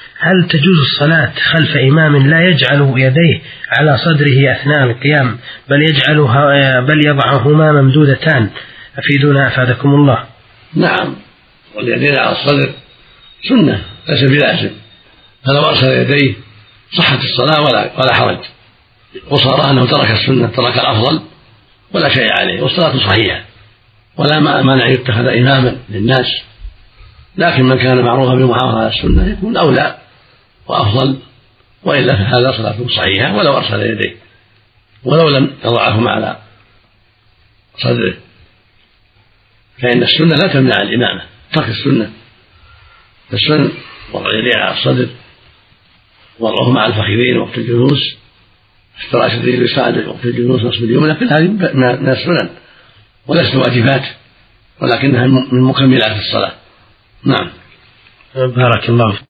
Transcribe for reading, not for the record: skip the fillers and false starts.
هل تجوز الصلاة خلف إمام لا يجعل يديه على صدره أثناء القيام بل يضعهما ممدودتان؟ أفيدونا أفادكم الله. نعم، واليدين على الصدر سنة ليس بلازم، فلو أرسل يديه صحت الصلاة ولا حرج، وصار أنه ترك السنة، ترك الأفضل ولا شيء عليه، والصلاة صحيحة ولا مانع يتخذ إماما للناس، لكن من كان معروفا بالمحافظة على السنة يكون أولى وأفضل، وإلا فهذا صلاته صحيحة ولو أرسل يديه ولو لم يضعهما على صدره، فإن السنة لا تمنع الإمامة، ترك السنة، السنة وضع يديه على الصدر، وضعهما على الفخذين وقت الجلوس، افتراش الرجل اليسرى وقت الجلوس نصب اليمنى، كل هذه من السنن وليست واجبات، ولكنها من مكملات الصلاة. نعم. بارك الله.